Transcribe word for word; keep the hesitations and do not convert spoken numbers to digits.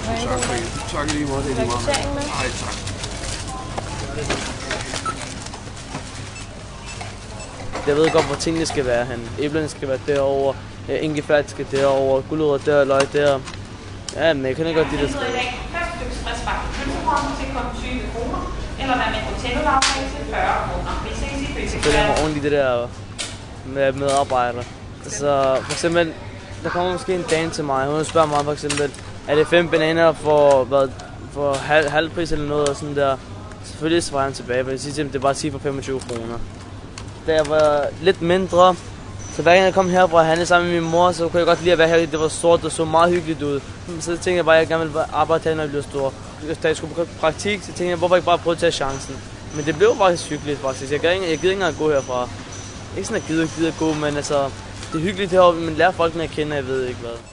Tak for det. Tak lige meget. Det er lige meget. Nej, tak. Jeg ved godt, hvor tingene skal være henne. Æblerne skal være derovre, ingefær skal derovre, gulerødder der, løg der. Ja, men jeg kan ikke godt lide det. fem stykker friskbagt pølsebrød til kun tyve kroner, eller hvad med Nutella-lavkage til fyrre kroner. Vi ses i Føtex. Det er mig ordentligt det der med medarbejdere. Så for eksempel, der kommer måske en dame til mig, hun spørger mig for eksempel, er det fem bananer for, hvad, for halv, halv pris eller noget og sådan der. Selvfølgelig svarer han tilbage, for jeg siger til dem, det er bare at sige for femogtyve kroner. Da jeg var lidt mindre, så hver gang jeg kom herfra og handlede sammen med min mor, så kunne jeg godt lide at være her. Det var sort og så meget hyggeligt ud. Så tænkte jeg bare, at jeg gerne ville arbejde her, når jeg blev stor. Da jeg skulle på praktik, så tænkte jeg, hvorfor ikke bare prøve at tage chancen. Men det blev faktisk hyggeligt faktisk. Jeg gider ikke, jeg gider ikke engang at gå herfra. Ikke sådan at gide, gide at gå, men altså, det er hyggeligt heroppe, man lærer folkene at kende, jeg ved ikke hvad.